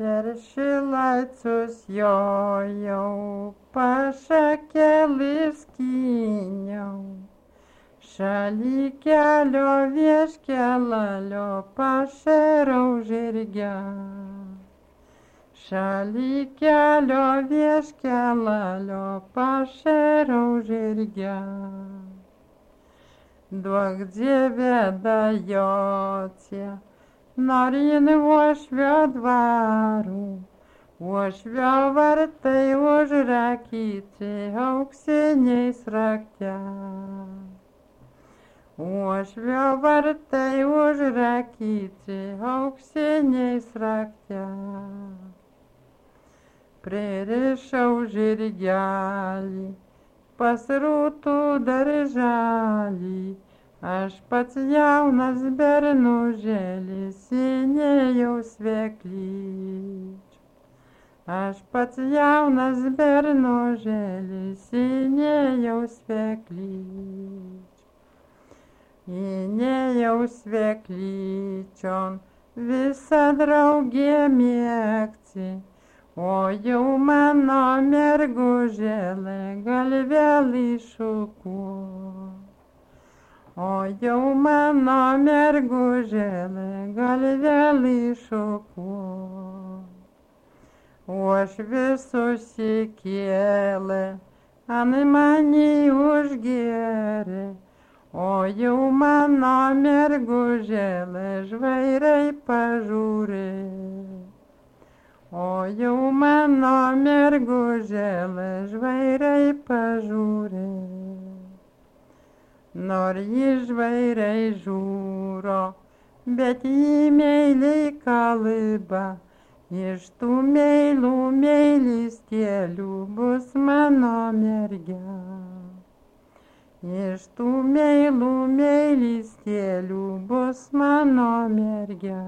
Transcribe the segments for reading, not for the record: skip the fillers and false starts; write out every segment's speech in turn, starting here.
Per Šilaicus jojau, pašakėlis skyniau, šaly kelio vieškelalio pašėrau žirgę. Šaly kelio vieškelalio pašėrau žirgę. Duok Dieve dajocie, norin uošvio dvarų, uošvio vartai užrakyti auksiniais raktais. Uošvio vartai užrakyti auksiniais raktais. Pririšau žirgelį pas rūtų darželį, aš pats jaunas bernužėlis įnėjau sveklyčių. Aš pats jaunas bernužėlis įnėjau sveklyčių. Įnėjau sveklyčion, visa draugė mėgti, o jau mano mergužėlė gal vėl iššukuo. O jau mano mergužėlė gal vėl iššukuo. O aš vis susikėlė, ant manį užgėrė, o jau mano mergužėlė žvairai pažiūrė. O jau mano mergužėlė žvairai pažiūrė. Nor ji žvairai žiūro, bet jį meiliai kalba, iš tų meilų meilis kelių bus mano mergia. Iš tų meilų meilis kelių bus mano mergia.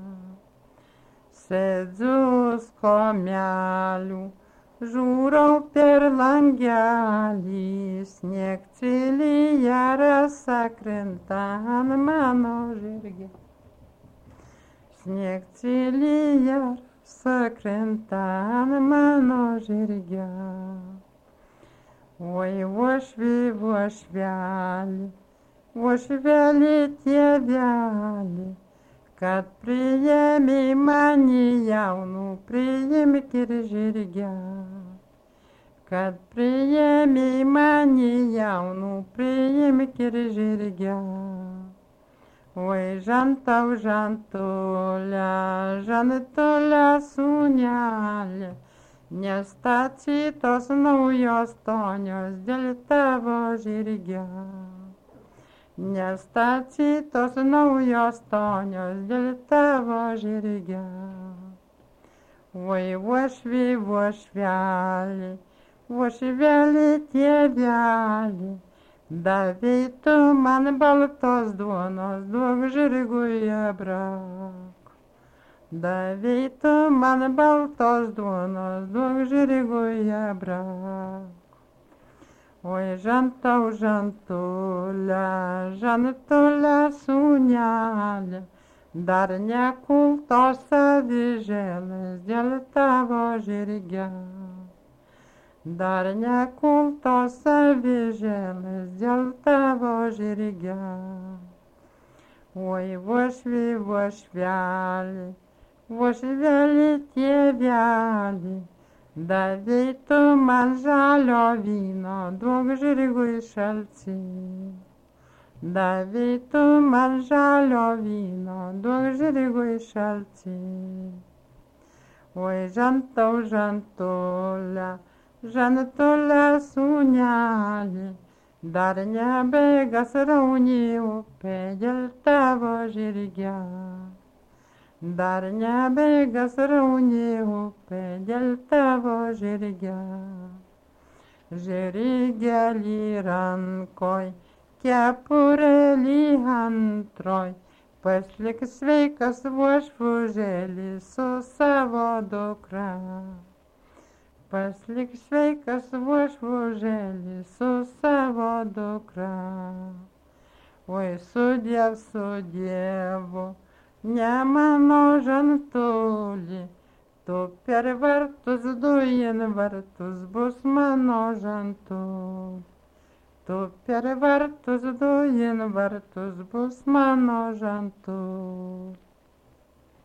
Sėdžiu skomelių, žiūrau per langelį, sniegcelyje rasa krinta ant mano žirgė. Sniegcelyje rasa krinta ant mano žirgė. Oi, uošvi, uošvelį, uošvelį tėvelį, kad priėmė mane jaunų, priimk ir žirgę. Kad priėmė mane jaunų, priimk ir žirgę. Oi, žantau, žantulė, žantulė sūnelė, nestatytos naujos tonios dėl tavo žirgę. Nestatytos naujos tonios dėl tavo žirgę. Oi, uošvi, uošvelį, uošvelį tėvelį, davei tu man baltos duonos, duok žirgui abrako. Davei tu man baltos duonos, duok žirgui abrako. Oi, žantau, žantulė, žantulė sūnelė, dar nekultos avižėlės dėl tavo žirgę. Dar nekultos avižėlės dėl tavo žirgę. Oi, uošvi, uošvelį, uošvelį tėvelį, davei tu man žalio vyno, duok žirgui šaltį. Davei tu man žalio vyno, duok žirgui šaltį. Oi, žantau, žantulė, žantulė sūnelį, dar nebaigas raunį upė dėl tavo žirgę. Dar nebaigas raunį upė dėl tavo žirgę. Žirgelį rankoj, kepurėlį antroj, paslik sveikas uošvužėlis su savo dukra. Paslik sveikas uošvužėlis su savo dukra. Oi, su dievu, ne mano žantulį, Tu per vartus dujin vartus bus mano žentu. Tu per vartus dujin vartus bus mano žentu.